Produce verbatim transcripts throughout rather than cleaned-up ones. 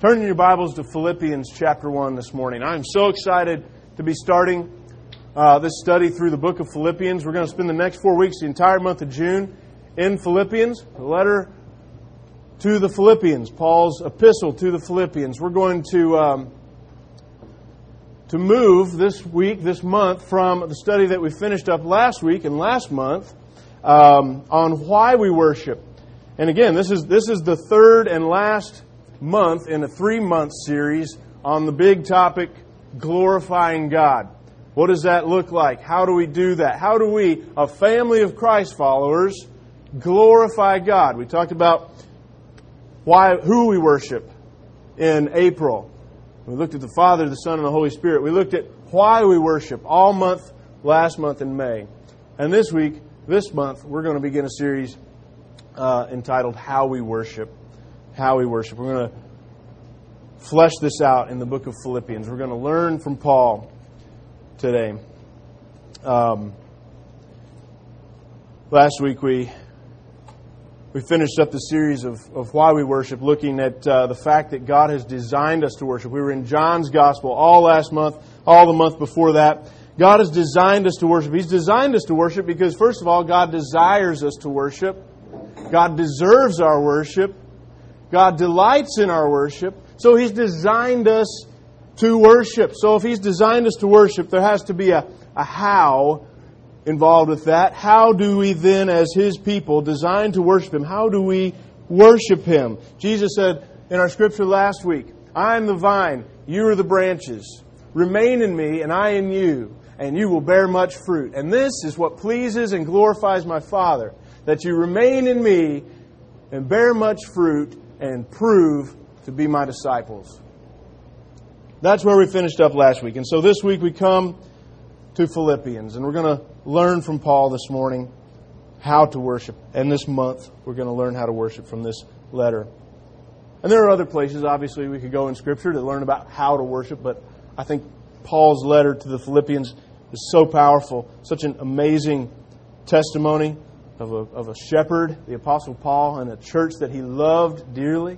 Turn in your Bibles to Philippians chapter one this morning. I'm so excited to be starting uh, this study through the book of Philippians. We're going to spend the next four weeks, the entire month of June, in Philippians, the letter to the Philippians, Paul's epistle to the Philippians. We're going to um, to move this week, this month, from the study that we finished up last week and last month um, on why we worship. And again, this is this is the third and last month in a three-month series on the big topic, glorifying God. What does that look like? How do we do that? How do we, a family of Christ followers, glorify God? We talked about why, who we worship in April. We looked at the Father, the Son, and the Holy Spirit. We looked at why we worship all month, last month in May. And this week, this month, we're going to begin a series uh, entitled How We Worship. How we worship. We're going to flesh this out in the book of Philippians. We're going to learn from Paul today. Um, last week we we finished up the series of, of why we worship, looking at uh, the fact that God has designed us to worship. We were in John's Gospel all last month, all the month before that. God has designed us to worship. He's designed us to worship because, first of all, God desires us to worship. God deserves our worship. God delights in our worship, so He's designed us to worship. So if He's designed us to worship, there has to be a, a how involved with that. How do we then, as His people, designed to worship Him, how do we worship Him? Jesus said in our scripture last week, I am the vine, you are the branches. Remain in me, and I in you, and you will bear much fruit. And this is what pleases and glorifies my Father, that you remain in me and bear much fruit, and prove to be my disciples. That's where we finished up last week. And so this week we come to Philippians. And we're going to learn from Paul this morning how to worship. And this month we're going to learn how to worship from this letter. And there are other places, obviously, we could go in Scripture to learn about how to worship. But I think Paul's letter to the Philippians is so powerful. Such an amazing testimony Of a, of a shepherd, the Apostle Paul, and a church that he loved dearly.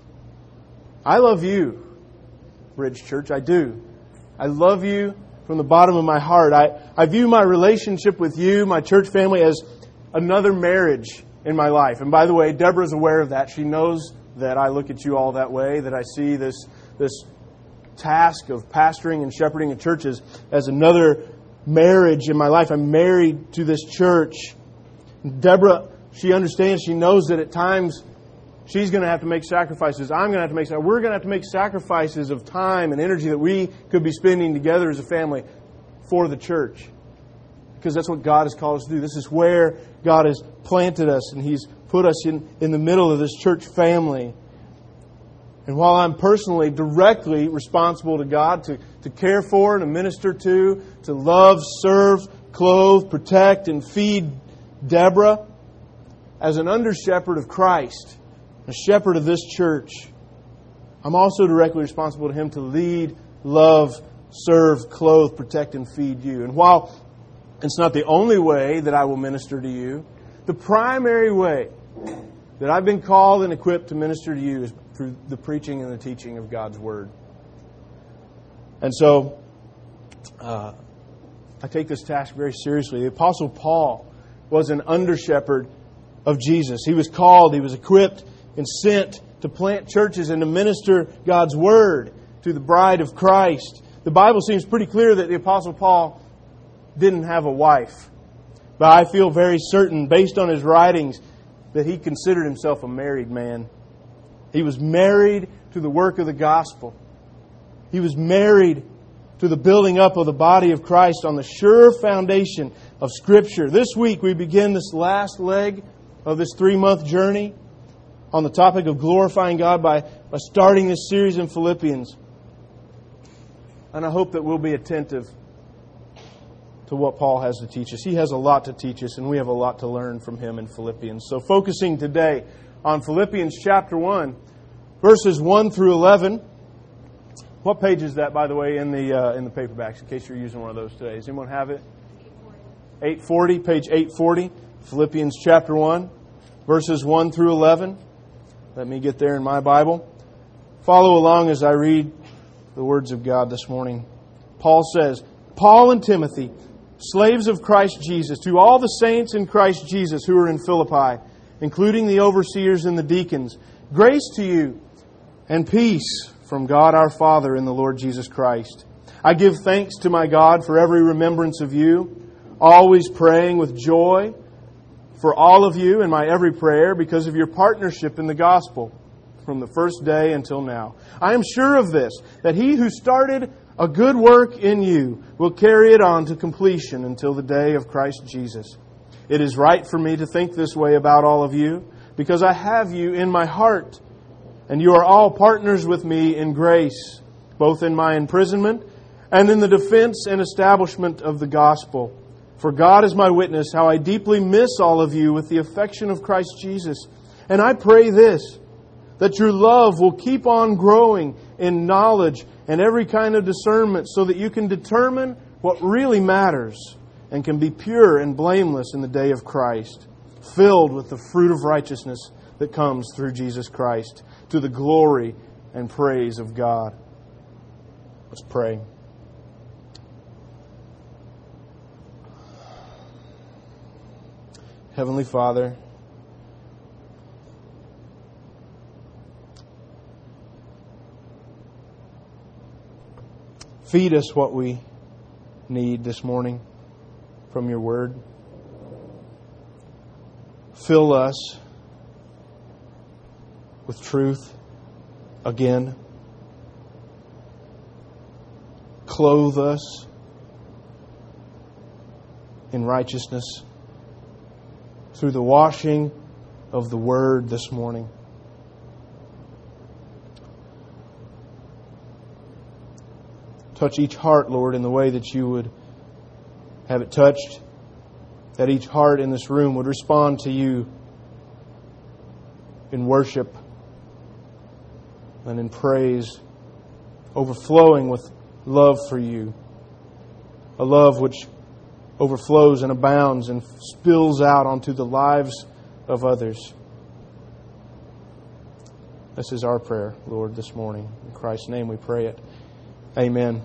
I love you, Bridge Church. I do. I love you from the bottom of my heart. I, I view my relationship with you, my church family, as another marriage in my life. And by the way, Deborah's aware of that. She knows that I look at you all that way, that I see this, this task of pastoring and shepherding a church as, as another marriage in my life. I'm married to this church. Deborah, she understands, she knows that at times she's going to have to make sacrifices. I'm going to have to make sacrifices. We're going to have to make sacrifices of time and energy that we could be spending together as a family for the church. Because that's what God has called us to do. This is where God has planted us, and He's put us in, in the middle of this church family. And while I'm personally directly responsible to God to, to care for and to minister to, to love, serve, clothe, protect, and feed Deborah, as an under-shepherd of Christ, a shepherd of this church, I'm also directly responsible to Him to lead, love, serve, clothe, protect, and feed you. And while it's not the only way that I will minister to you, the primary way that I've been called and equipped to minister to you is through the preaching and the teaching of God's Word. And so, uh, I take this task very seriously. The Apostle Paul was an under-shepherd of Jesus. He was called, he was equipped, and sent to plant churches and to minister God's Word to the bride of Christ. The Bible seems pretty clear that the Apostle Paul didn't have a wife. But I feel very certain, based on his writings, that he considered himself a married man. He was married to the work of the gospel. He was married to the building up of the body of Christ on the sure foundation of Scripture. This week we begin this last leg of this three-month journey on the topic of glorifying God by, by starting this series in Philippians. And I hope that we'll be attentive to what Paul has to teach us. He has a lot to teach us, and we have a lot to learn from him in Philippians. So focusing today on Philippians chapter one, verses one through eleven. What page is that, by the way, in the uh, in the paperbacks, in case you're using one of those today? Does anyone have it? eight forty, page eight forty, Philippians chapter one, verses one through eleven. Let me get there in my Bible. Follow along as I read the words of God this morning. Paul says, Paul and Timothy, slaves of Christ Jesus, to all the saints in Christ Jesus who are in Philippi, including the overseers and the deacons, grace to you and peace from God our Father and the Lord Jesus Christ. I give thanks to my God for every remembrance of you, always praying with joy for all of you in my every prayer because of your partnership in the gospel from the first day until now. I am sure of this, that He who started a good work in you will carry it on to completion until the day of Christ Jesus. It is right for me to think this way about all of you, because I have you in my heart, and you are all partners with me in grace, both in my imprisonment and in the defense and establishment of the gospel. For God is my witness how I deeply miss all of you with the affection of Christ Jesus. And I pray this, that your love will keep on growing in knowledge and every kind of discernment, so that you can determine what really matters and can be pure and blameless in the day of Christ, filled with the fruit of righteousness that comes through Jesus Christ, to the glory and praise of God. Let's pray. Heavenly Father, feed us what we need this morning from your word. Fill us with truth again. Clothe us in righteousness through the washing of the word this morning. Touch each heart, Lord, in the way that you would have it touched. That each heart in this room would respond to you in worship and in praise, overflowing with love for you. A love which overflows and abounds and spills out onto the lives of others. This is our prayer, Lord, this morning. In Christ's name we pray it. Amen.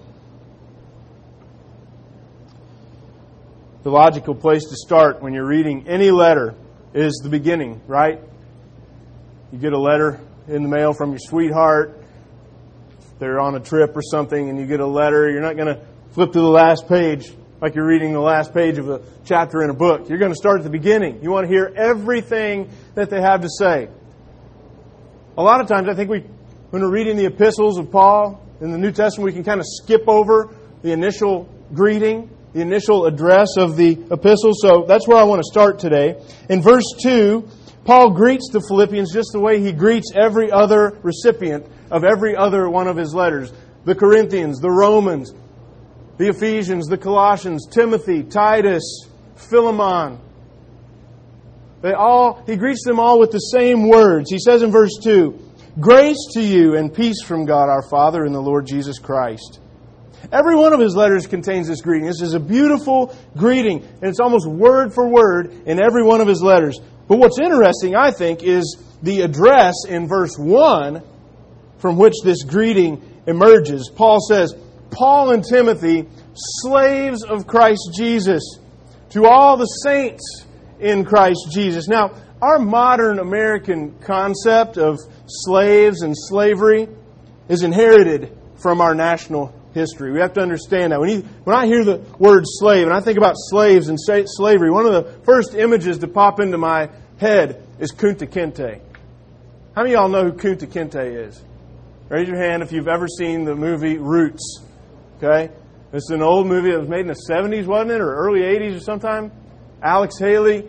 The logical place to start when you're reading any letter is the beginning, right? You get a letter in the mail from your sweetheart. They're on a trip or something and you get a letter. You're not going to flip to the last page like you're reading the last page of a chapter in a book. You're going to start at the beginning. You want to hear everything that they have to say. A lot of times I think we, when we're reading the epistles of Paul, in the New Testament, we can kind of skip over the initial greeting, the initial address of the epistle. So that's where I want to start today. In verse two, Paul greets the Philippians just the way he greets every other recipient of every other one of his letters. The Corinthians, the Romans, the Ephesians, the Colossians, Timothy, Titus, Philemon. They all, he greets them all with the same words. He says in verse two, grace to you and peace from God our Father and the Lord Jesus Christ. Every one of his letters contains this greeting. This is a beautiful greeting, and it's almost word for word in every one of his letters. But what's interesting, I think, is the address in verse one from which this greeting emerges. Paul says, Paul and Timothy, slaves of Christ Jesus, to all the saints in Christ Jesus. Now, our modern American concept of slaves and slavery is inherited from our national history. We have to understand that. When, you, when I hear the word slave, and I think about slaves and sa- slavery, one of the first images to pop into my head is Kunta Kinte. How many of y'all know who Kunta Kinte is? Raise your hand if you've ever seen the movie Roots. Okay? It's an old movie that was made in the seventies, wasn't it? Or early eighties or sometime? Alex Haley.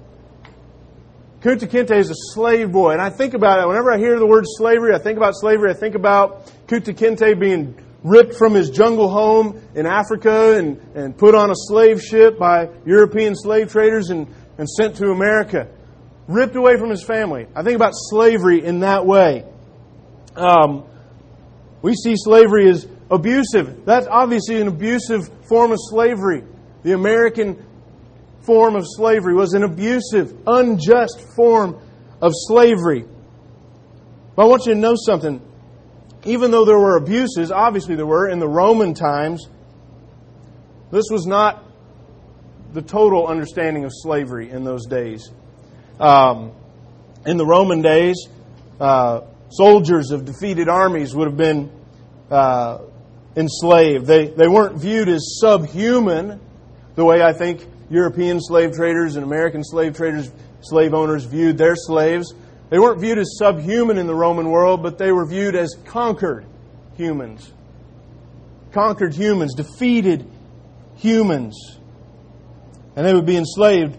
Kunta Kinte is a slave boy. And I think about it, whenever I hear the word slavery, I think about slavery, I think about Kunta Kinte being ripped from his jungle home in Africa and, and put on a slave ship by European slave traders and, and sent to America. Ripped away from his family. I think about slavery in that way. Um, we see slavery as abusive. That's obviously an abusive form of slavery. The American form of slavery was an abusive, unjust form of slavery. But I want you to know something. even though there were abuses, obviously there were, in the Roman times, this was not the total understanding of slavery in those days. Um, in the Roman days, uh, soldiers of defeated armies would have been uh, enslaved. They, they weren't viewed as subhuman the way I think European slave traders and American slave traders, slave owners viewed their slaves. They weren't viewed as subhuman in the Roman world, but they were viewed as conquered humans. Conquered humans, defeated humans. And they would be enslaved.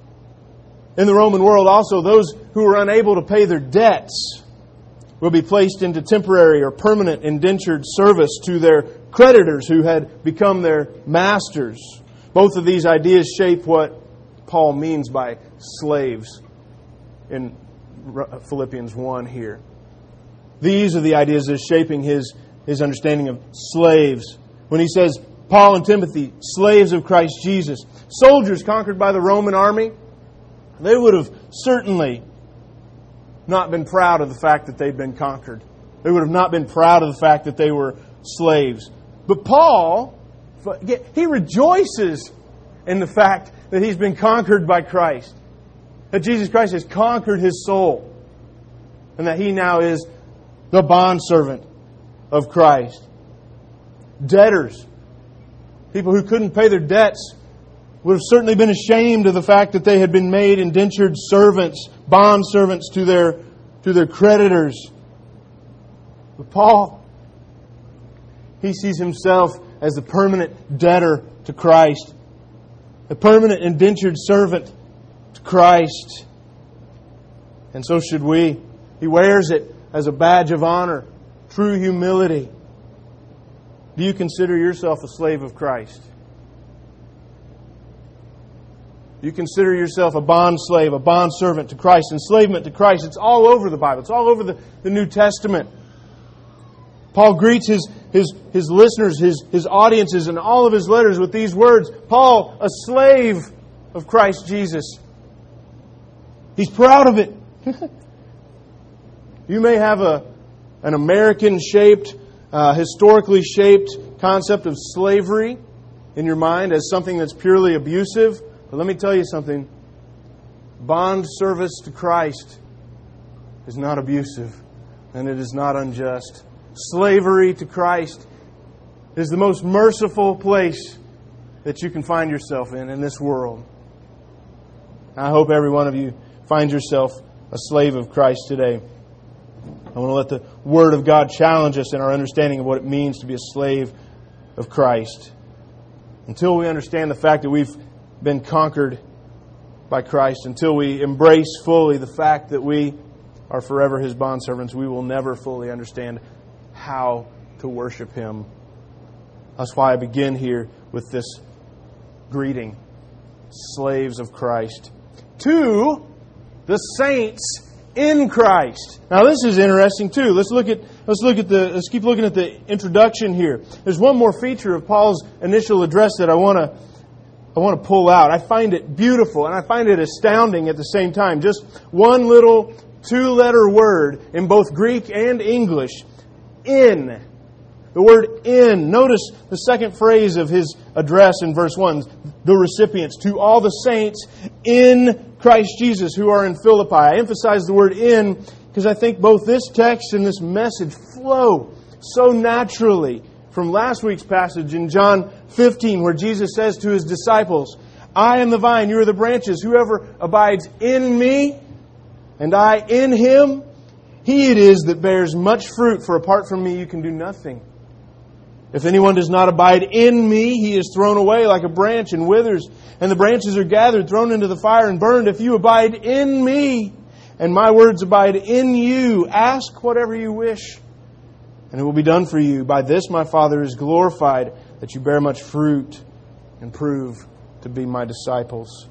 In the Roman world also, those who were unable to pay their debts will be placed into temporary or permanent indentured service to their creditors who had become their masters. Both of these ideas shape what Paul means by slaves in Philippians one here. These are the ideas that are shaping his, his understanding of slaves. When he says, Paul and Timothy, slaves of Christ Jesus. Soldiers conquered by the Roman army, they would have certainly not been proud of the fact that they'd been conquered. They would have not been proud of the fact that they were slaves. But Paul, he rejoices in the fact that he's been conquered by Christ. That Jesus Christ has conquered his soul. And that he now is the bondservant of Christ. Debtors, people who couldn't pay their debts, would have certainly been ashamed of the fact that they had been made indentured servants, bond servants to their, to their creditors. But Paul, he sees himself as the permanent debtor to Christ, a permanent indentured servant to Christ. And so should we. He wears it as a badge of honor, true humility. Do you consider yourself a slave of Christ? You consider yourself a bond slave, a bond servant to Christ, enslavement to Christ. It's all over the Bible. It's all over the, the New Testament. Paul greets his, his, his listeners, his, his audiences, in all of his letters with these words. Paul, a slave of Christ Jesus. He's proud of it. You may have a an American-shaped, uh, historically shaped concept of slavery in your mind as something that's purely abusive. But let me tell you something. Bond service to Christ is not abusive, and it is not unjust. Slavery to Christ is the most merciful place that you can find yourself in in this world. I hope every one of you finds yourself a slave of Christ today. I want to let the Word of God challenge us in our understanding of what it means to be a slave of Christ. Until we understand the fact that we've been conquered by Christ, until we embrace fully the fact that we are forever His bondservants, we will never fully understand how to worship Him. That's why I begin here with this greeting. Slaves of Christ. To the saints in Christ. Now this is interesting too. Let's look at let's look at the let's keep looking at the introduction here. There's one more feature of Paul's initial address that I want to I want to pull out. I find it beautiful and I find it astounding at the same time. Just one little two-letter word in both Greek and English. In. The word in. Notice the second phrase of his address in verse one. The recipients. To all the saints in Christ Jesus who are in Philippi. I emphasize the word in because I think both this text and this message flow so naturally from last week's passage in John fifteen where Jesus says to His disciples, I am the vine, you are the branches. Whoever abides in me and I in him, he it is that bears much fruit, for apart from me you can do nothing. If anyone does not abide in me, he is thrown away like a branch and withers, and the branches are gathered, thrown into the fire and burned. If you abide in me, and my words abide in you, ask whatever you wish, and it will be done for you. By this my Father is glorified, that you bear much fruit and prove to be my disciples.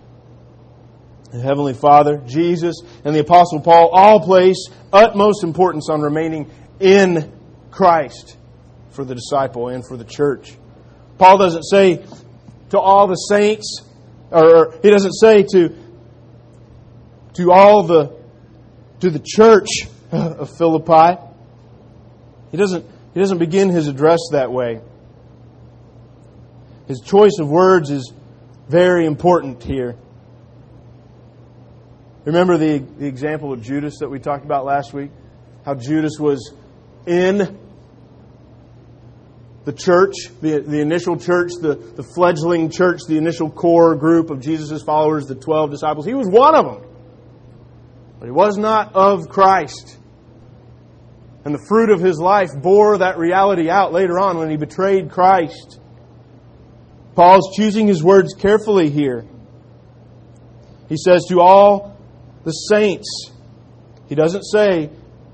The Heavenly Father, Jesus, and the Apostle Paul all place utmost importance on remaining in Christ for the disciple and for the church. Paul doesn't say to all the saints, or he doesn't say to to all the to the church of Philippi. He doesn't, he doesn't begin his address that way. His choice of words is very important here. Remember the, the example of Judas that we talked about last week? How Judas was in the church, the, the initial church, the, the fledgling church, the initial core group of Jesus' followers, the twelve disciples. He was one of them. But he was not of Christ. And the fruit of his life bore that reality out later on when he betrayed Christ. Paul's choosing his words carefully here. He says, to all the saints. He doesn't say,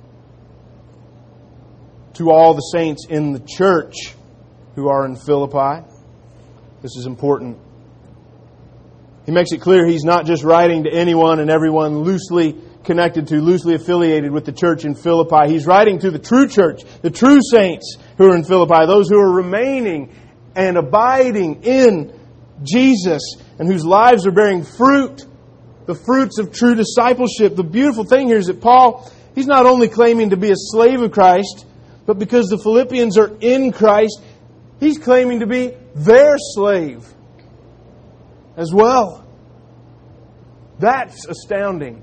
to all the saints in the church who are in Philippi. This is important. He makes it clear he's not just writing to anyone and everyone loosely connected to, loosely affiliated with the church in Philippi. He's writing to the true church, the true saints who are in Philippi, those who are remaining and abiding in Jesus and whose lives are bearing fruit, the fruits of true discipleship. The beautiful thing here is that Paul, he's not only claiming to be a slave of Christ, but because the Philippians are in Christ, he's claiming to be their slave as well. That's astounding.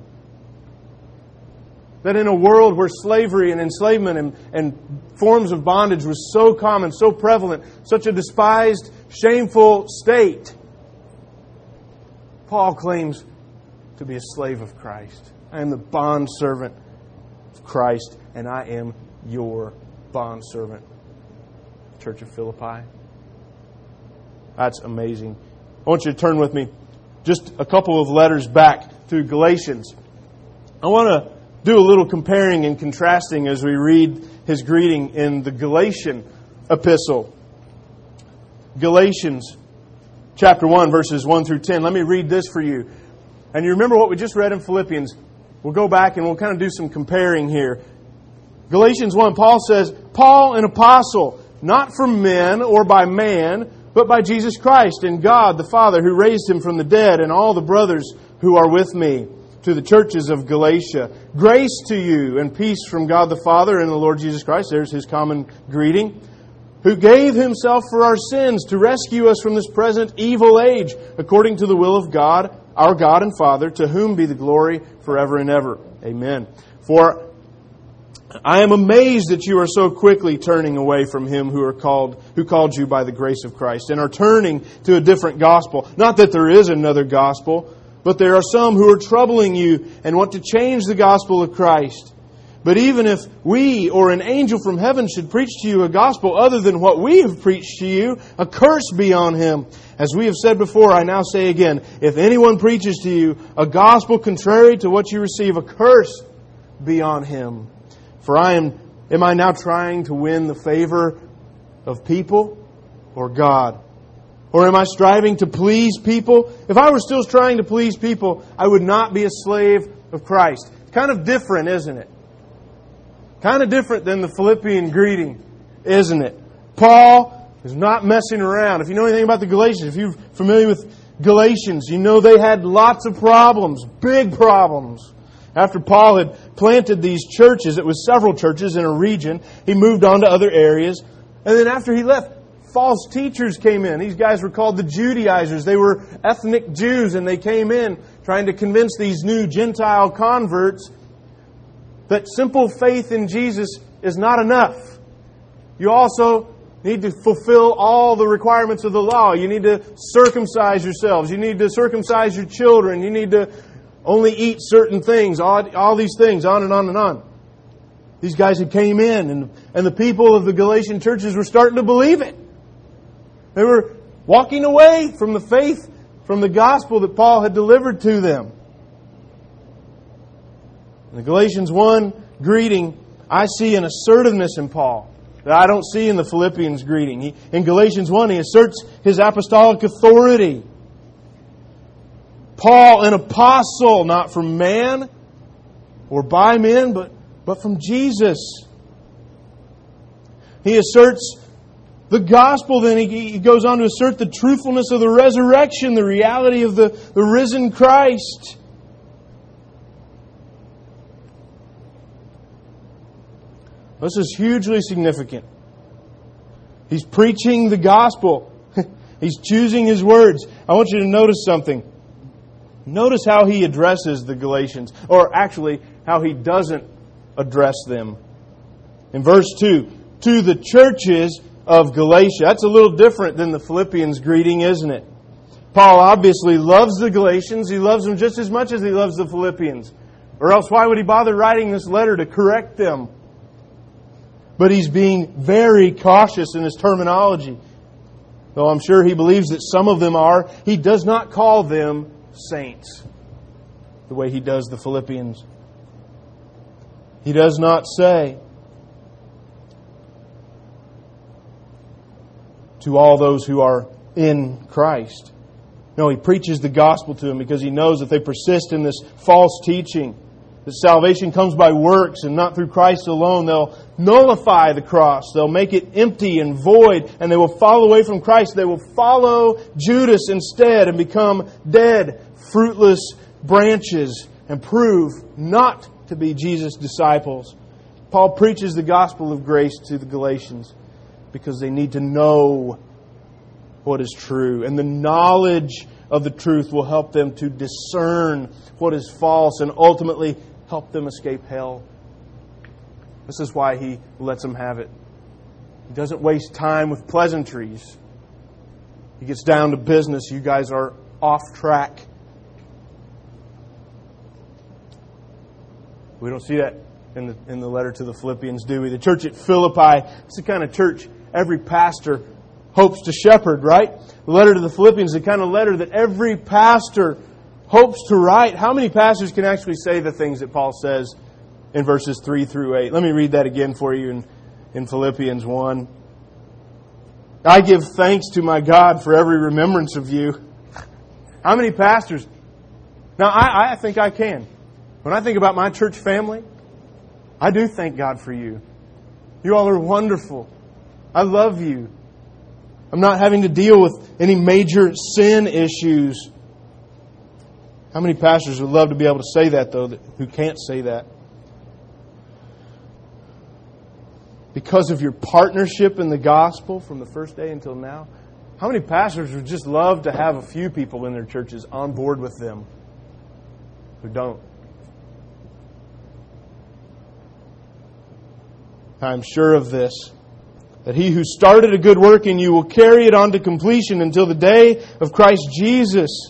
That in a world where slavery and enslavement and, and forms of bondage was so common, so prevalent, such a despised, shameful state, Paul claims to be a slave of Christ. I am the bondservant of Christ, and I am your bondservant, Church of Philippi. That's amazing. I want you to turn with me just a couple of letters back to Galatians. I want to do a little comparing and contrasting as we read his greeting in the Galatian epistle. Galatians chapter one, verses one through ten. Let me read this for you. And you remember what we just read in Philippians. We'll go back and we'll kind of do some comparing here. Galatians one, Paul says, Paul, an apostle, not from men or by man, but by Jesus Christ and God the Father who raised Him from the dead, and all the brothers who are with me, to the churches of Galatia. Grace to you and peace from God the Father and the Lord Jesus Christ. There's His common greeting. Who gave Himself for our sins to rescue us from this present evil age, according to the will of God, our God and Father, to whom be the glory forever and ever. Amen. For I am amazed that you are so quickly turning away from Him who are called, who called you by the grace of Christ, and are turning to a different gospel. Not that there is another gospel, but there are some who are troubling you and want to change the gospel of Christ. But even if we or an angel from heaven should preach to you a gospel other than what we have preached to you, a curse be on him. As we have said before, I now say again, if anyone preaches to you a gospel contrary to what you receive, a curse be on him. For I am, am I now trying to win the favor of people or God? Or am I striving to please people? If I were still trying to please people, I would not be a slave of Christ. It's kind of different, isn't it? Kind of different than the Philippian greeting, isn't it? Paul is not messing around. If you know anything about the Galatians, if you're familiar with Galatians, you know they had lots of problems, big problems. After Paul had planted these churches, it was several churches in a region, he moved on to other areas. And then after he left, false teachers came in. These guys were called the Judaizers. They were ethnic Jews, and they came in trying to convince these new Gentile converts that simple faith in Jesus is not enough. You also need to fulfill all the requirements of the law. You need to circumcise yourselves. You need to circumcise your children. You need to only eat certain things. All, all these things, on and on and on. These guys who came in, and, and the people of the Galatian churches were starting to believe it. They were walking away from the faith, from the gospel that Paul had delivered to them. In the Galatians one greeting, I see an assertiveness in Paul that I don't see in the Philippians greeting. He, in Galatians one, he asserts his apostolic authority. Paul, an apostle, not from man or by men, but, but from Jesus. He asserts the gospel, then he, he goes on to assert the truthfulness of the resurrection, the reality of the, the risen Christ. This is hugely significant. He's preaching the gospel. He's choosing His words. I want you to notice something. Notice how he addresses the Galatians, or actually how he doesn't address them. In verse two, to the churches of Galatia. That's a little different than the Philippians greeting, isn't it? Paul obviously loves the Galatians. He loves them just as much as he loves the Philippians. Or else why would he bother writing this letter to correct them? But he's being very cautious in his terminology. Though I'm sure he believes that some of them are, he does not call them saints the way he does the Philippians. He does not say to all those who are in Christ. No, he preaches the gospel to them because he knows if they persist in this false teaching, that salvation comes by works and not through Christ alone, they'll nullify the cross. They'll make it empty and void, and they will fall away from Christ. They will follow Judas instead and become dead, fruitless branches and prove not to be Jesus' disciples. Paul preaches the gospel of grace to the Galatians because they need to know what is true. And the knowledge of the truth will help them to discern what is false and ultimately help them escape hell. This is why he lets them have it. He doesn't waste time with pleasantries. He gets down to business. You guys are off track. We don't see that in the, in the letter to the Philippians, do we? The church at Philippi, it's the kind of church every pastor hopes to shepherd, right? The letter to the Philippians is the kind of letter that every pastor hopes to write. How many pastors can actually say the things that Paul says in verses three through eight? Let me read that again for you in, in Philippians one. I give thanks to my God for every remembrance of you. How many pastors? Now, I, I think I can. When I think about my church family, I do thank God for you. You all are wonderful. I love you. I'm not having to deal with any major sin issues. How many pastors would love to be able to say that, though, who can't say that? Because of your partnership in the gospel from the first day until now, how many pastors would just love to have a few people in their churches on board with them who don't? I'm sure of this, that he who started a good work in you will carry it on to completion until the day of Christ Jesus.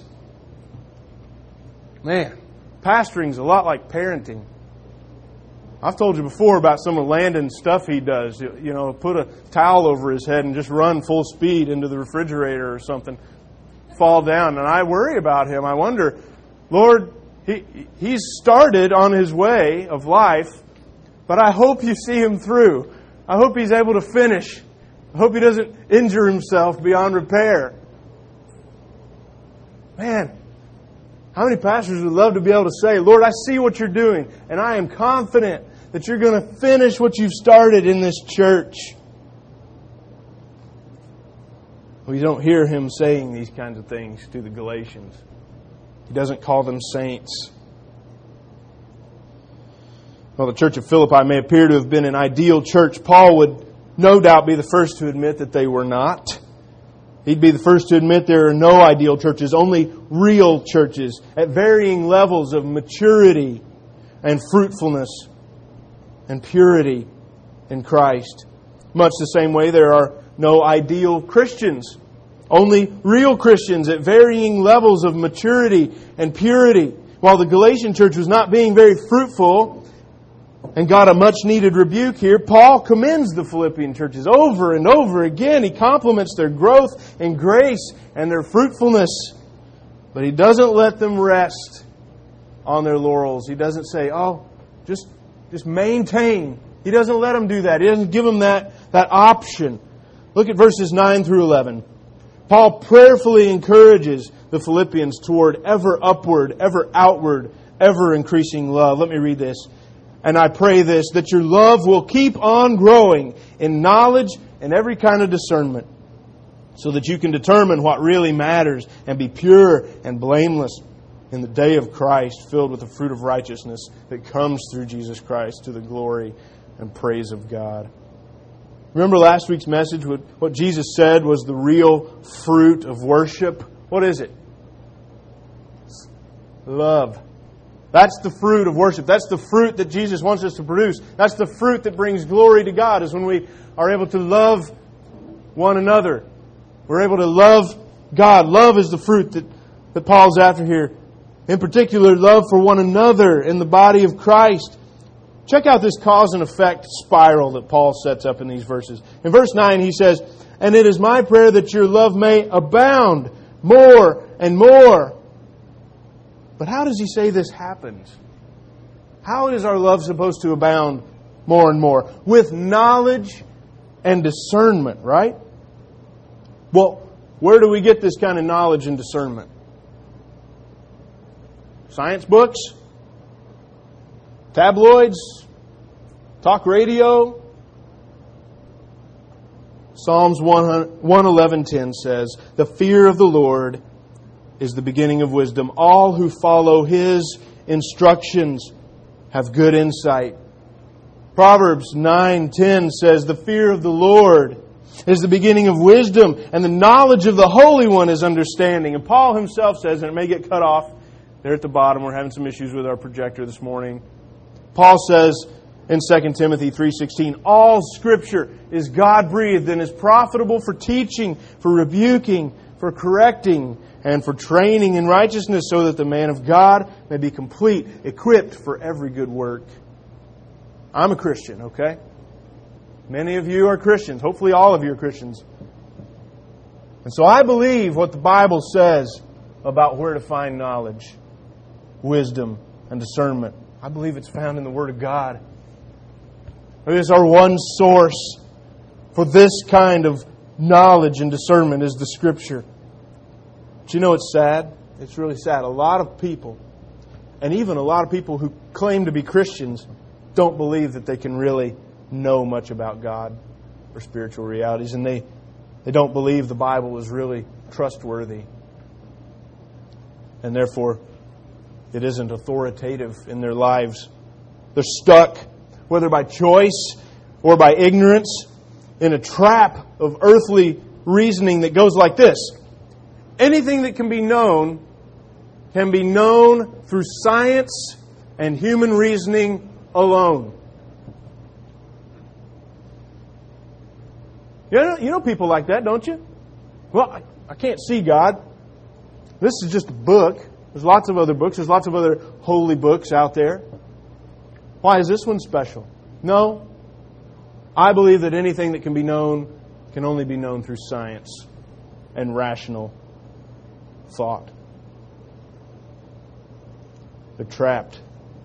Man, pastoring's a lot like parenting. I've told you before about some of Landon's stuff he does. You know, put a towel over his head and just run full speed into the refrigerator or something. Fall down. And I worry about him. I wonder, Lord, he he's started on his way of life, but I hope you see him through. I hope he's able to finish. I hope he doesn't injure himself beyond repair. Man, how many pastors would love to be able to say, Lord, I see what you're doing, and I am confident that you're going to finish what you've started in this church. We don't hear him saying these kinds of things to the Galatians. He doesn't call them saints. Well, the church of Philippi may appear to have been an ideal church. Paul would no doubt be the first to admit that they were not. He'd be the first to admit there are no ideal churches, only real churches at varying levels of maturity and fruitfulness and purity in Christ. Much the same way there are no ideal Christians, only real Christians at varying levels of maturity and purity. While the Galatian church was not being very fruitful and got a much-needed rebuke here, Paul commends the Philippian churches over and over again. He compliments their growth in grace and their fruitfulness. But he doesn't let them rest on their laurels. He doesn't say, oh, just, just maintain. He doesn't let them do that. He doesn't give them that, that option. Look at verses nine through eleven. Paul prayerfully encourages the Philippians toward ever upward, ever outward, ever increasing love. Let me read this. And I pray this, that your love will keep on growing in knowledge and every kind of discernment, so that you can determine what really matters and be pure and blameless in the day of Christ, filled with the fruit of righteousness that comes through Jesus Christ to the glory and praise of God. Remember last week's message, what Jesus said was the real fruit of worship? What is it? Love. That's the fruit of worship. That's the fruit that Jesus wants us to produce. That's the fruit that brings glory to God, is when we are able to love one another. We're able to love God. Love is the fruit that, that Paul's after here. In particular, love for one another in the body of Christ. Check out this cause and effect spiral that Paul sets up in these verses. In verse nine he says, "And it is my prayer that your love may abound more and more." But how does he say this happens? How is our love supposed to abound more and more? With knowledge and discernment, right? Well, where do we get this kind of knowledge and discernment? Science books? Tabloids? Talk radio? Psalms one eleven ten says, "The fear of the Lord is the beginning of wisdom. All who follow His instructions have good insight." Proverbs nine ten says, "The fear of the Lord is the beginning of wisdom, and the knowledge of the Holy One is understanding." And Paul himself says, and it may get cut off there at the bottom, we're having some issues with our projector this morning. Paul says in Second Timothy three sixteen, "All Scripture is God-breathed and is profitable for teaching, for rebuking, for correcting, and for training in righteousness, so that the man of God may be complete, equipped for every good work." I'm a Christian, okay? Many of you are Christians. Hopefully all of you are Christians. And so I believe what the Bible says about where to find knowledge, wisdom, and discernment. I believe it's found in the Word of God. It is our one source for this kind of knowledge and discernment is the Scripture. But you know it's sad? It's really sad. A lot of people, and even a lot of people who claim to be Christians, don't believe that they can really know much about God or spiritual realities. And they, they don't believe the Bible is really trustworthy. And therefore, it isn't authoritative in their lives. They're stuck, whether by choice or by ignorance, in a trap of earthly reasoning that goes like this. Anything that can be known can be known through science and human reasoning alone. You know, you know people like that, don't you? Well, I, I can't see God. This is just a book. There's lots of other books. There's lots of other holy books out there. Why is this one special? No. I believe that anything that can be known can only be known through science and rational thought. They're trapped.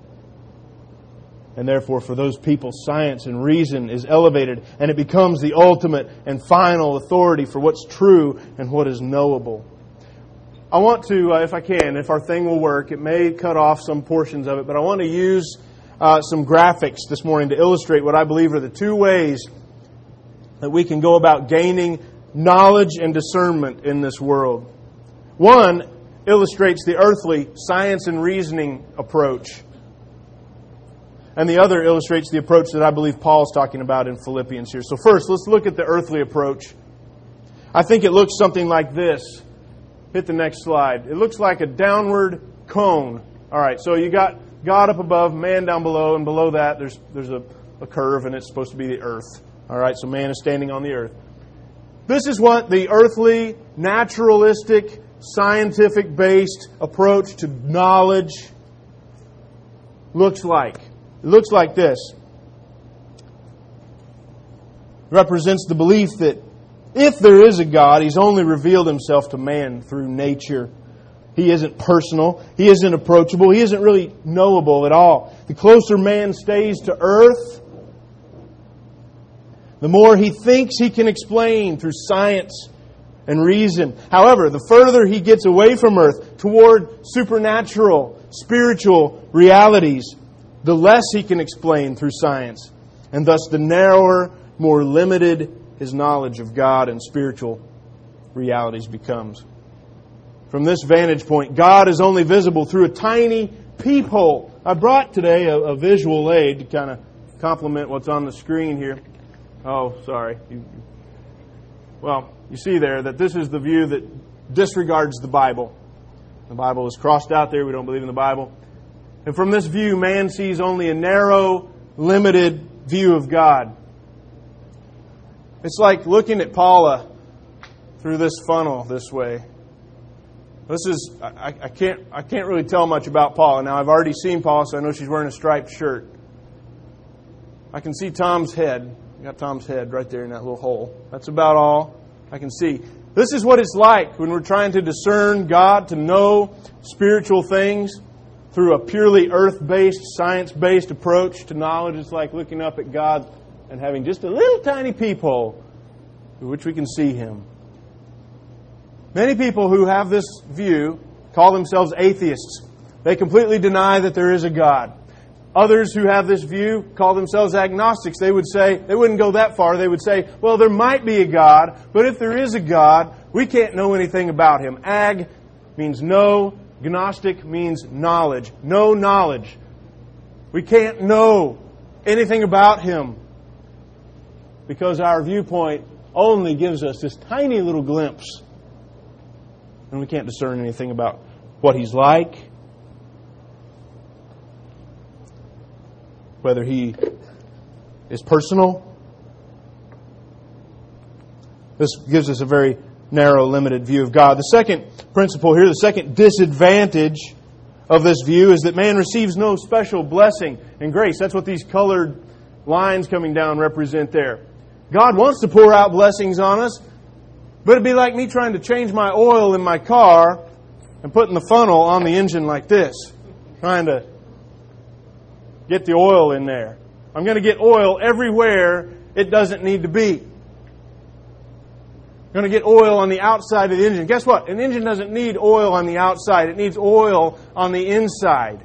And therefore, for those people, science and reason is elevated, and it becomes the ultimate and final authority for what's true and what is knowable. I want to, uh, if I can, if our thing will work, it may cut off some portions of it, but I want to use uh, some graphics this morning to illustrate what I believe are the two ways that we can go about gaining knowledge and discernment in this world. One illustrates the earthly science and reasoning approach. And the other illustrates the approach that I believe Paul's talking about in Philippians here. So first, let's look at the earthly approach. I think it looks something like this. Hit the next slide. It looks like a downward cone. All right, so you got God up above, man down below, and below that there's there's a, a curve, and it's supposed to be the earth. All right, so man is standing on the earth. This is what the earthly, naturalistic, scientific-based approach to knowledge looks like. It looks like this. It represents the belief that if there is a God, He's only revealed Himself to man through nature. He isn't personal. He isn't approachable. He isn't really knowable at all. The closer man stays to earth, the more he thinks he can explain through science and reason. However, the further he gets away from earth toward supernatural, spiritual realities, the less he can explain through science. And thus the narrower, more limited his knowledge of God and spiritual realities becomes. From this vantage point, God is only visible through a tiny peephole. I brought today a, a visual aid to kind of complement what's on the screen here. Oh, sorry. You, well, you see there that this is the view that disregards the Bible. The Bible is crossed out there. We don't believe in the Bible. And from this view, man sees only a narrow, limited view of God. It's like looking at Paula through this funnel this way. This is I, I can't I can't really tell much about Paula. Now I've already seen Paula, so I know she's wearing a striped shirt. I can see Tom's head. I got Tom's head right there in that little hole. That's about all I can see. This is what it's like when we're trying to discern God, to know spiritual things through a purely earth-based, science-based approach to knowledge. It's like looking up at God and having just a little tiny peephole through which we can see Him. Many people who have this view call themselves atheists. They completely deny that there is a God. Others who have this view call themselves agnostics. They would say, they wouldn't go that far. They would say, well, there might be a God, but if there is a God, we can't know anything about Him. Ag means no. Gnostic means knowledge. No knowledge. We can't know anything about Him because our viewpoint only gives us this tiny little glimpse. And we can't discern anything about what He's like, whether He is personal. This gives us a very narrow, limited view of God. The second principle here, the second disadvantage of this view is that man receives no special blessing and grace. That's what these colored lines coming down represent there. God wants to pour out blessings on us, but it'd be like me trying to change my oil in my car and putting the funnel on the engine like this, trying to get the oil in there. I'm going to get oil everywhere it doesn't need to be. I'm going to get oil on the outside of the engine. Guess what? An engine doesn't need oil on the outside. It needs oil on the inside.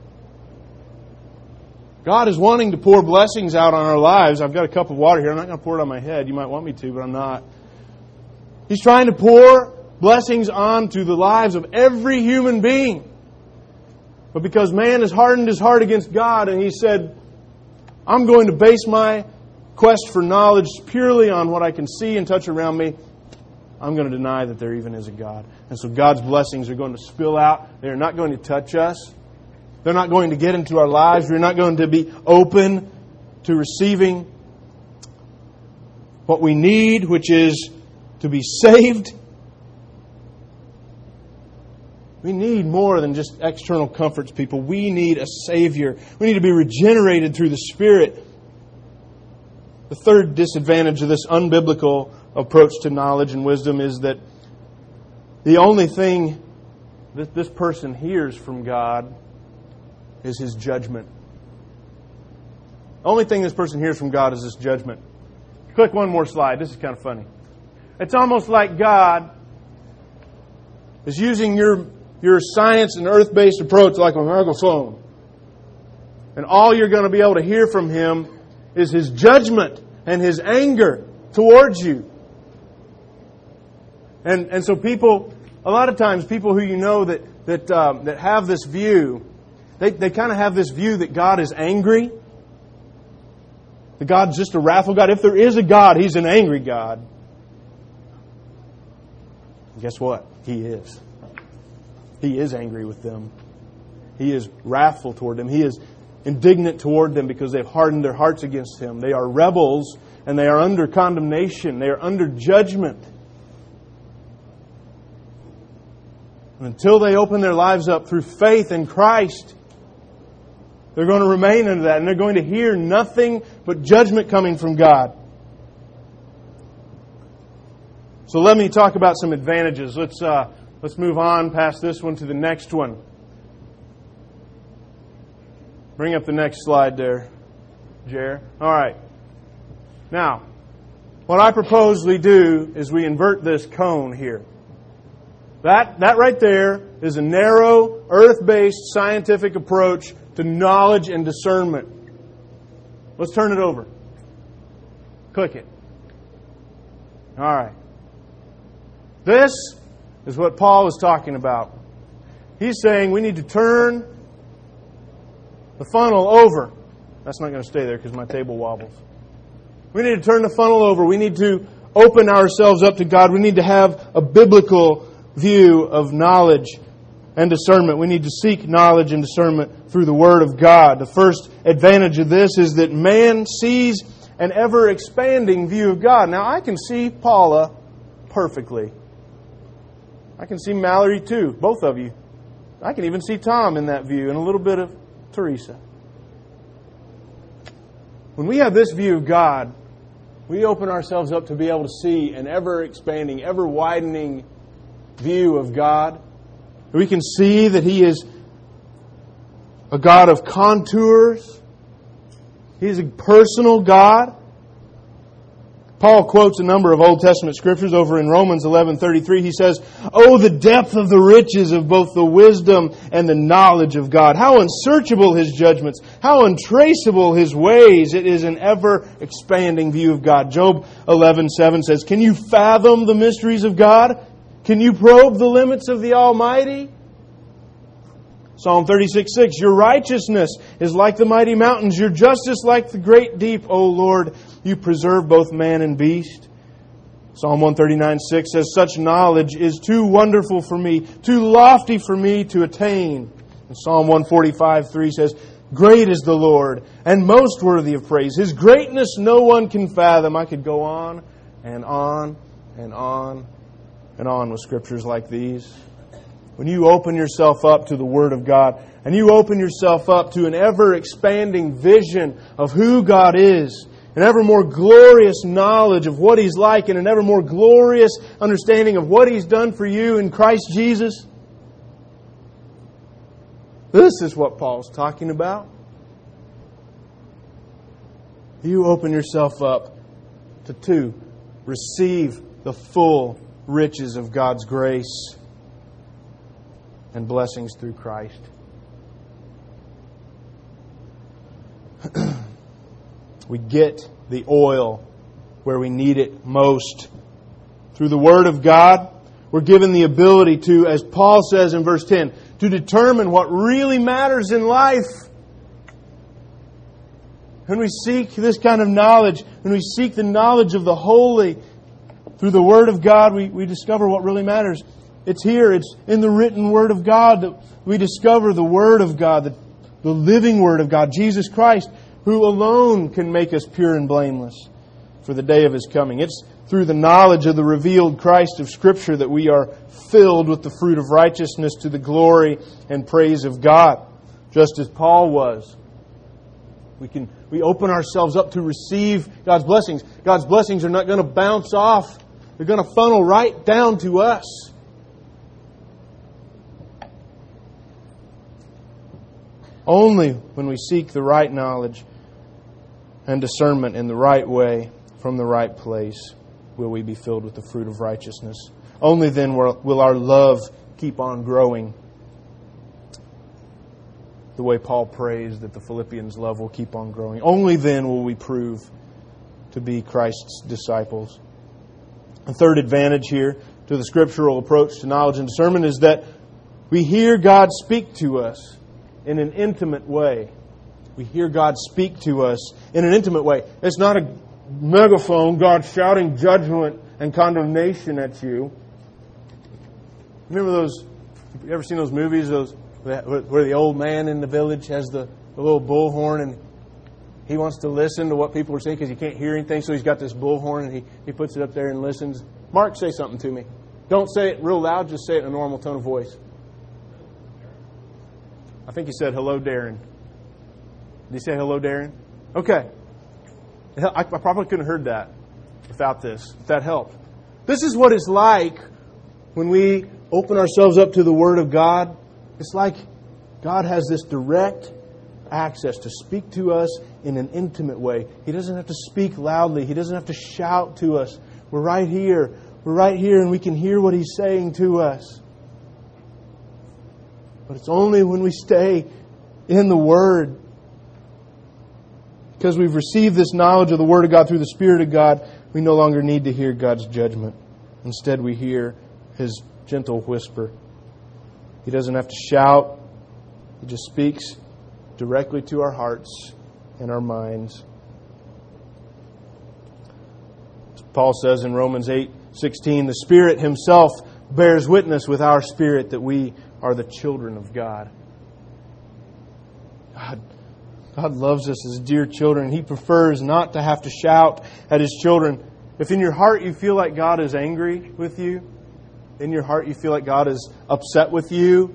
God is wanting to pour blessings out on our lives. I've got a cup of water here. I'm not going to pour it on my head. You might want me to, but I'm not. He's trying to pour blessings onto the lives of every human being. But because man has hardened his heart against God and he said, I'm going to base my quest for knowledge purely on what I can see and touch around me, I'm going to deny that there even is a God. And so God's blessings are going to spill out. They're not going to touch us. They're not going to get into our lives. We're not going to be open to receiving what we need, which is to be saved. We need more than just external comforts, people. We need a Savior. We need to be regenerated through the Spirit. The third disadvantage of this unbiblical approach to knowledge and wisdom is that the only thing that this person hears from God is His judgment. The only thing this person hears from God is His judgment. Click one more slide. This is kind of funny. It's almost like God is using your, your science and earth-based approach like a microphone. And all you're going to be able to hear from Him is His judgment and His anger towards you. And and so people, a lot of times, people who you know that that um, that have this view, they they kind of have this view that God is angry, that God's just a wrathful God. If there is a God, He's an angry God. And guess what? He is. He is angry with them. He is wrathful toward them. He is indignant toward them because they've hardened their hearts against Him. They are rebels and they are under condemnation. They are under judgment. And until they open their lives up through faith in Christ, they're going to remain under that and they're going to hear nothing but judgment coming from God. So let me talk about some advantages. Let's uh, let's move on past this one to the next one. Bring up the next slide there, Jer. All right. Now, what I propose we do is we invert this cone here. That, that right there is a narrow, earth-based scientific approach to knowledge and discernment. Let's turn it over. Click it. All right. This is what Paul is talking about. He's saying we need to turn the funnel over That's not going to stay there because my table wobbles. We need to turn the funnel over. We need to open ourselves up to God. We need to have a biblical view of knowledge and discernment. We need to seek knowledge and discernment through the Word of God. The first advantage of this is that man sees an ever-expanding view of God. Now, I can see Paula perfectly. I can see Mallory too, both of you. I can even see Tom in that view and a little bit of Teresa. When we have this view of God, we open ourselves up to be able to see an ever-expanding, ever-widening view of God. We can see that He is a God of contours. He is a personal God. Paul quotes a number of Old Testament scriptures over in Romans eleven thirty-three. He says, "Oh, the depth of the riches of both the wisdom and the knowledge of God. How unsearchable His judgments. How untraceable His ways." It is an ever-expanding view of God. Job eleven seven says, "Can you fathom the mysteries of God? Can you probe the limits of the Almighty?" Psalm thirty-six six, "Your righteousness is like the mighty mountains, your justice like the great deep, O Lord. You preserve both man and beast." Psalm one thirty-nine six says, "Such knowledge is too wonderful for me, too lofty for me to attain." And Psalm one forty-five three says, "Great is the Lord, and most worthy of praise. His greatness no one can fathom." I could go on and on and on and on with scriptures like these. When you open yourself up to the Word of God, and you open yourself up to an ever-expanding vision of who God is, an ever more glorious knowledge of what He's like, and an ever more glorious understanding of what He's done for you in Christ Jesus, this is what Paul's talking about. You open yourself up to two, receive the full riches of God's grace and blessings through Christ. We get the oil where we need it most. Through the Word of God, we're given the ability to, as Paul says in verse ten, to determine what really matters in life. When we seek this kind of knowledge, when we seek the knowledge of the holy through the Word of God, we, we discover what really matters. It's here, it's in the written Word of God that we discover the Word of God, the, the living Word of God, Jesus Christ, who alone can make us pure and blameless for the day of His coming. It's through the knowledge of the revealed Christ of Scripture that we are filled with the fruit of righteousness to the glory and praise of God, just as Paul was. We can we open ourselves up to receive God's blessings. God's blessings are not going to bounce off. They're going to funnel right down to us. Only when we seek the right knowledge and discernment in the right way from the right place will we be filled with the fruit of righteousness. Only then will our love keep on growing. The way Paul prays that the Philippians' love will keep on growing. Only then will we prove to be Christ's disciples. A third advantage here to the scriptural approach to knowledge and discernment is that we hear God speak to us in an intimate way. We hear God speak to us in an intimate way. It's not a megaphone, God shouting judgment and condemnation at you. Remember those, you ever seen those movies, those where the old man in the village has the, the little bullhorn and he wants to listen to what people are saying because he can't hear anything, so he's got this bullhorn and he, he puts it up there and listens. Mark, say something to me. Don't say it real loud, just say it in a normal tone of voice. I think he said, "Hello, Darren." Did he say hello, Darren? Okay. I probably couldn't have heard that without this, if that helped. This is what it's like when we open ourselves up to the Word of God. It's like God has this direct access to speak to us in an intimate way. He doesn't have to speak loudly. He doesn't have to shout to us. We're right here. We're right here and we can hear what He's saying to us. But it's only when we stay in the Word, because we've received this knowledge of the Word of God through the Spirit of God, we no longer need to hear God's judgment. Instead, we hear His gentle whisper. He doesn't have to shout. He just speaks directly to our hearts and our minds. As Paul says in Romans eight sixteen, the Spirit Himself bears witness with our spirit that we are the children of God. God, God loves us as dear children. He prefers not to have to shout at His children. If in your heart you feel like God is angry with you, in your heart you feel like God is upset with you,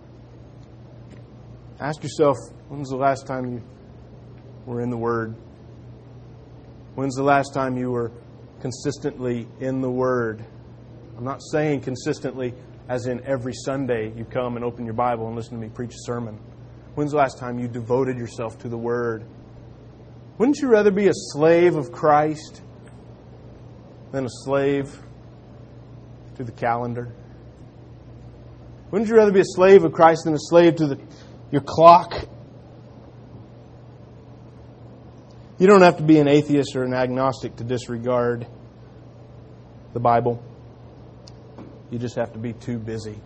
ask yourself, when's the last time you were in the Word? When's the last time you were consistently in the Word? I'm not saying consistently as in every Sunday you come and open your Bible and listen to me preach a sermon. When's the last time you devoted yourself to the Word? Wouldn't you rather be a slave of Christ than a slave to the calendar? Wouldn't you rather be a slave of Christ than a slave to the, your clock? You don't have to be an atheist or an agnostic to disregard the Bible. You just have to be too busy.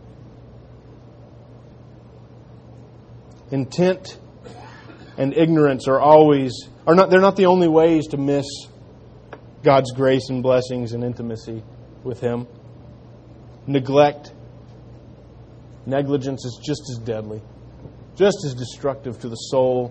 Intent and ignorance are always are not they're not the only ways to miss God's grace and blessings and intimacy with Him. Neglect, negligence is just as deadly, just as destructive to the soul.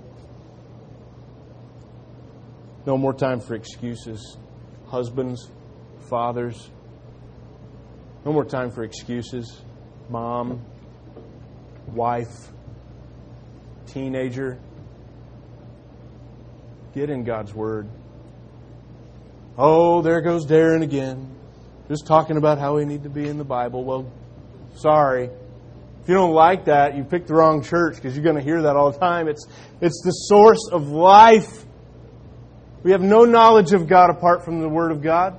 No more time for excuses. Husbands, fathers, no more time for excuses. Mom, wife, teenager. Get in God's Word. Oh, there goes Darren again. Just talking about how we need to be in the Bible. Well, sorry. If you don't like that, you picked the wrong church, because you're going to hear that all the time. It's, it's the source of life. We have no knowledge of God apart from the Word of God.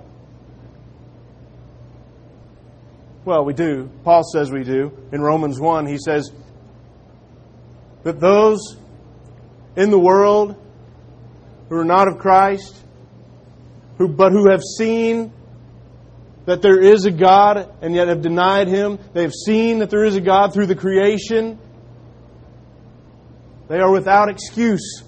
Well, we do. Paul says we do. In Romans one, he says that those in the world who are not of Christ, who but who have seen that there is a God and yet have denied Him, they have seen that there is a God through the creation, they are without excuse.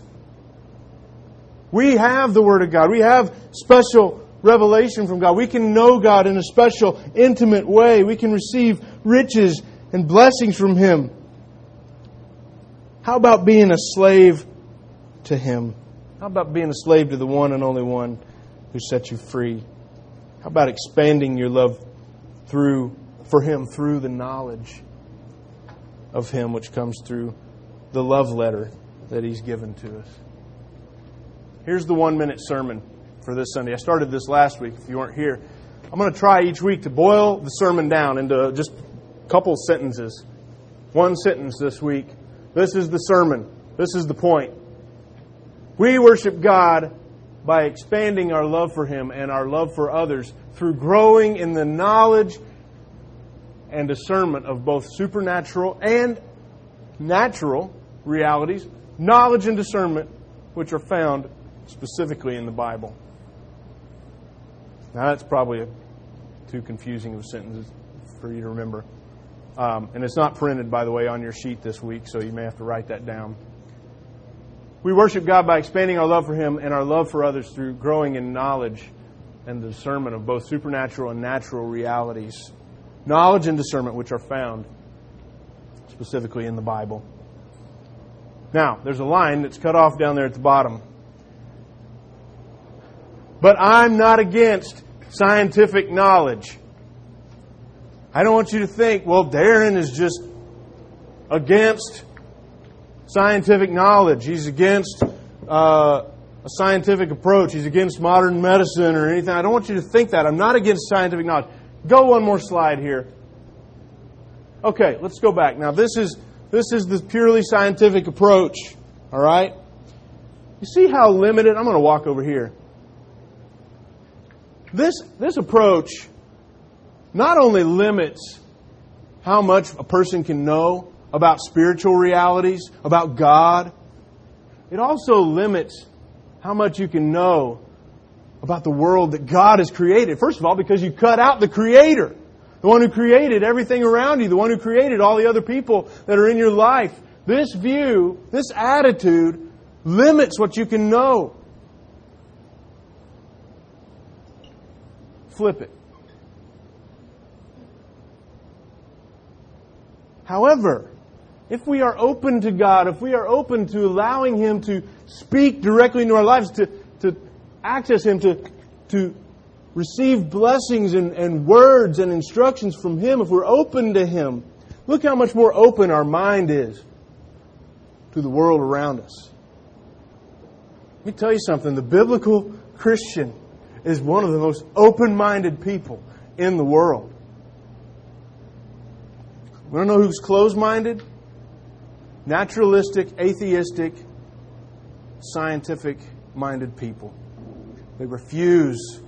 We have the Word of God. We have special revelation from God. We can know God in a special, intimate way. We can receive riches and blessings from Him. How about being a slave to Him? How about being a slave to the one and only one who set you free? How about expanding your love through for Him through the knowledge of Him, which comes through the love letter that He's given to us? Here's the one-minute sermon for this Sunday. I started this last week, if you weren't here. I'm going to try each week to boil the sermon down into just a couple sentences. One sentence this week. This is the sermon. This is the point. We worship God by expanding our love for Him and our love for others through growing in the knowledge and discernment of both supernatural and natural realities, knowledge and discernment which are found specifically in the Bible. Now that's probably a, too confusing of sentences for you to remember. Um, and it's not printed, by the way, on your sheet this week, so you may have to write that down. We worship God by expanding our love for Him and our love for others through growing in knowledge and the discernment of both supernatural and natural realities. Knowledge and discernment which are found specifically in the Bible. Now, there's a line that's cut off down there at the bottom. But I'm not against scientific knowledge. I don't want you to think, well, Darren is just against scientific knowledge. He's against uh, a scientific approach. He's against modern medicine or anything. I don't want you to think that. I'm not against scientific knowledge. Go one more slide here. Okay, let's go back. Now, this is this is the purely scientific approach. All right? You see how limited? I'm going to walk over here. This this approach not only limits how much a person can know about spiritual realities, about God, it also limits how much you can know about the world that God has created. First of all, because you cut out the Creator, the one who created everything around you, the one who created all the other people that are in your life. This view, this attitude, limits what you can know. Flip it. However, if we are open to God, if we are open to allowing Him to speak directly into our lives, to, to access Him, to, to receive blessings and, and words and instructions from Him, if we're open to Him, look how much more open our mind is to the world around us. Let me tell you something. The biblical Christian is one of the most open-minded people in the world. We don't know who's closed-minded? Naturalistic, atheistic, scientific-minded people. They refuse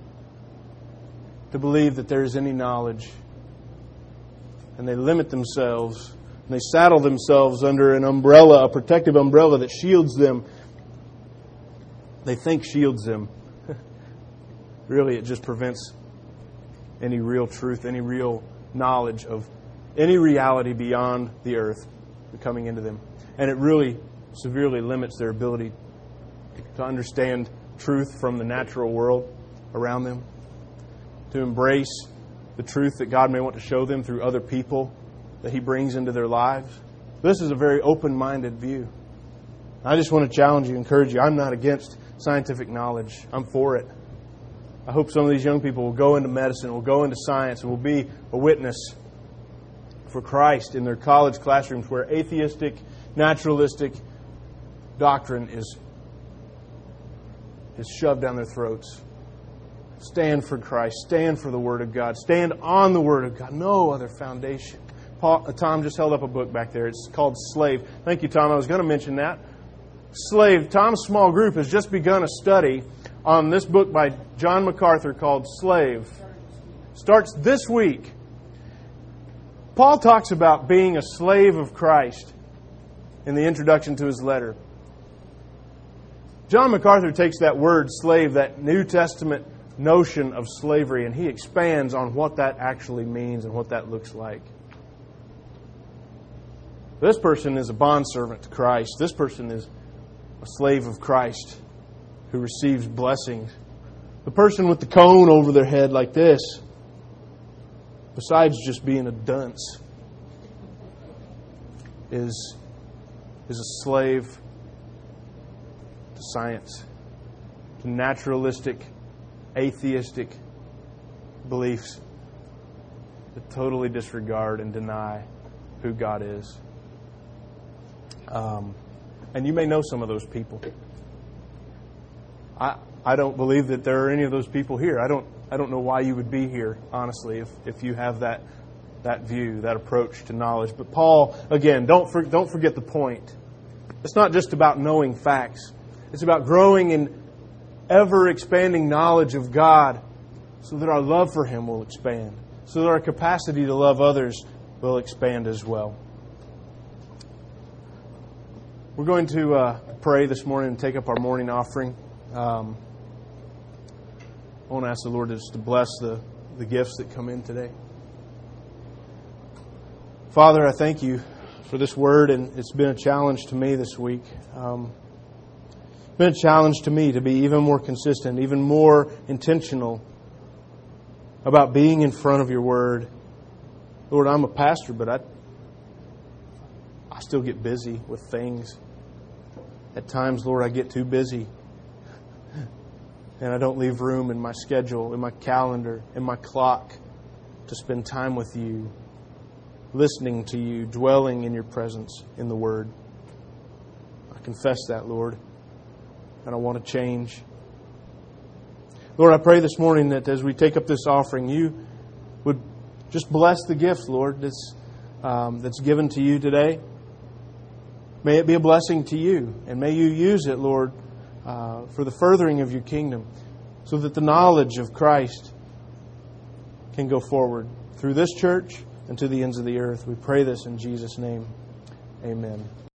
to believe that there is any knowledge. And they limit themselves, and they saddle themselves under an umbrella, a protective umbrella that shields them. They think shields them. Really, it just prevents any real truth, any real knowledge of any reality beyond the earth coming into them. And it really severely limits their ability to understand truth from the natural world around them, to embrace the truth that God may want to show them through other people that He brings into their lives. This is a very open-minded view. I just want to challenge you, encourage you. I'm not against scientific knowledge. I'm for it. I hope some of these young people will go into medicine, will go into science, and will be a witness for Christ in their college classrooms where atheistic, naturalistic doctrine is, is shoved down their throats. Stand for Christ. Stand for the Word of God. Stand on the Word of God. No other foundation. Paul, uh, Tom just held up a book back there. It's called Slave. Thank you, Tom. I was going to mention that. Slave. Tom's small group has just begun a study on this book by John MacArthur called Slave. Starts this week. Paul talks about being a slave of Christ in the introduction to his letter. John MacArthur takes that word slave, that New Testament notion of slavery, and he expands on what that actually means and what that looks like. This person is a bondservant to Christ. This person is a slave of Christ who receives blessings. The person with the cone over their head like this, besides just being a dunce, is, is a slave to science, to naturalistic, atheistic beliefs that totally disregard and deny who God is. Um, and you may know some of those people. I I don't believe that there are any of those people here. I don't I don't know why you would be here, honestly, if, if you have that that view, that approach to knowledge. But Paul, again, don't for, don't forget the point. It's not just about knowing facts. It's about growing in ever-expanding knowledge of God so that our love for Him will expand, so that our capacity to love others will expand as well. We're going to uh, pray this morning and take up our morning offering. Um, I want to ask the Lord just to bless the, the gifts that come in today. Father, I thank You for this word, and it's been a challenge to me this week. Um, it's been a challenge to me to be even more consistent, even more intentional about being in front of Your word. Lord, I'm a pastor, but I, I still get busy with things. At times, Lord, I get too busy. And I don't leave room in my schedule, in my calendar, in my clock to spend time with You, listening to You, dwelling in Your presence in the Word. I confess that, Lord, and I want to change. Lord, I pray this morning that as we take up this offering, You would just bless the gifts, Lord, that's, um, that's given to You today. May it be a blessing to You, and may You use it, Lord, Uh, for the furthering of Your kingdom, so that the knowledge of Christ can go forward through this church and to the ends of the earth. We pray this in Jesus' name. Amen.